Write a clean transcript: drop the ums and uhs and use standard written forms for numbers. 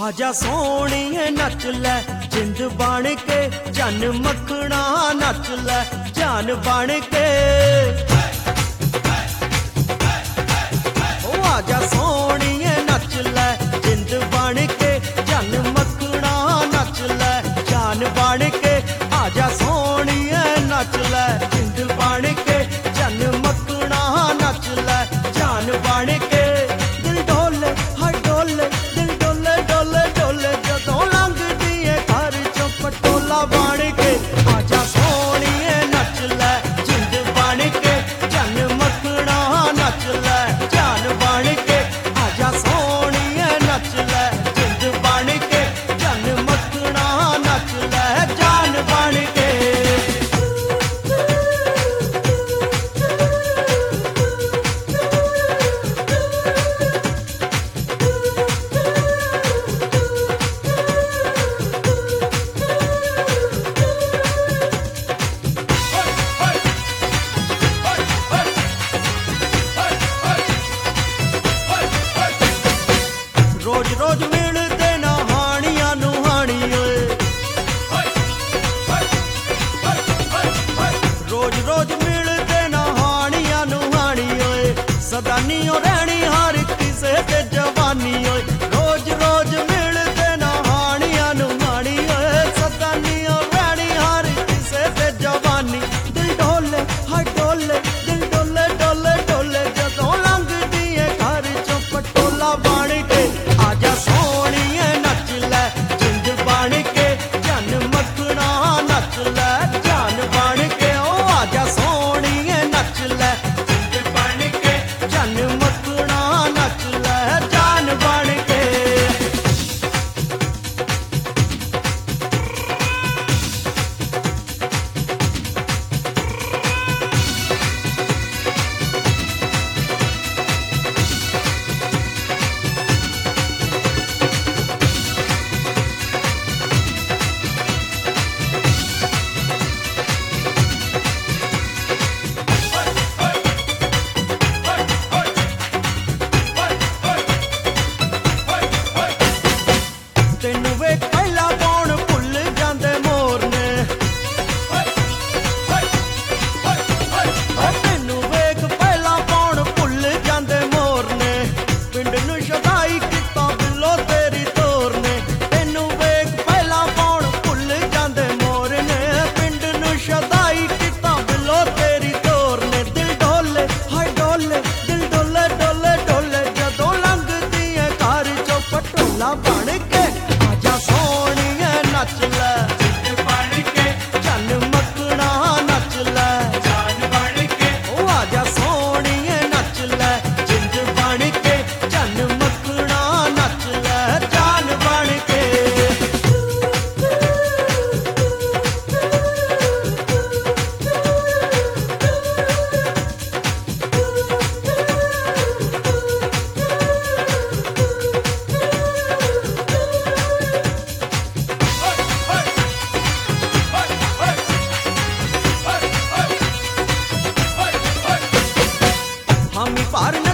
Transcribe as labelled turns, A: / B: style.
A: आजा सोहणीए नच लै जिंद बन के, जन मखना नच लै जान बन के। ओ आजा सोहणीए नच लै जिंद बन के, जन मखना नच लै जान बन के। आजा सोहणीए नच लै जिंद बन के, जन मखना नच लै जान बन के। दिल डोले हर डोले, दिल डोले डोले डोले जदों लंघदी है घर चों पटोला बन के। आजा सोहणीए नच लै जिंद बन के, जन मखना नच लै जान बन के। आजा सोहणीए नच लै जिंद बन के, जन मखना नच लै जान बन के। रोज रोज मिलते ना हानिया नू हानी ओए, रोज रोज मिलते ना हानिया नू हानी ओए। सदा नी ओ रहनी हर किसे ते जवानी ओए। रोज रोज मिलते ना हानिया नू हानी ओए, सदा नी ओ रहनी हर किसे ते जवानी। दिल डोले हर डोले, दिल डोले डोले डोले जदों लंघदी है घर चों पटोला बन के। आजा सोहणीए नच लै जिंद बन के, जन मखना नच लै जान बन के। ओ आजा सोहणीए नच लै जिंद बन के, जन मखना नच लै जान बन के। ਤੈਨੂੰ ਵੇਖ ਪਹਿਲਾਂ ਕੌਣ ਭੁੱਲ ਜਾਂਦੇ ਮੋਰ ਨੇ, ਤੈਨੂੰ ਵੇਖ ਪਹਿਲਾਂ ਕੌਣ ਭੁੱਲ ਜਾਂਦੇ ਮੋਰ ਨੇ। ਪਿੰਡ ਨੂੰ ਸ਼ਦਾਈ ਕੀਤਾ ਬਿੱਲੋ ਤੇਰੀ ਤੋਰ ਨੇ। ਤੈਨੂੰ ਵੇਖ ਪਹਿਲਾਂ ਕੌਣ ਭੁੱਲ ਜਾਂਦੇ ਮੋਰ ਨੇ, ਪਿੰਡ ਨੂੰ ਸ਼ਦਾਈ ਕੀਤਾ ਬਿੱਲੋ ਤੇਰੀ ਤੋਰ ਨੇ। ਦਿਲ ਡੋਲੇ ਹਾਏ ਡੋਲੇ, ਦਿਲ ਡੋਲੇ ਡੋਲੇ ਡੋਲੇ ਜਦੋਂ ਲੰਘਦੀ ਹੈ ਘਰ ਚੋਂ ਪਟੋਲਾ ਬਣ ਕੇ। आजा सोहणीए नच लै जिंद बन के, जन मखना नच लै जान बन के। ओ आजा सोहणीए नच लै जिंद बन के, जन मखना नच लै जान बन के। हामी पार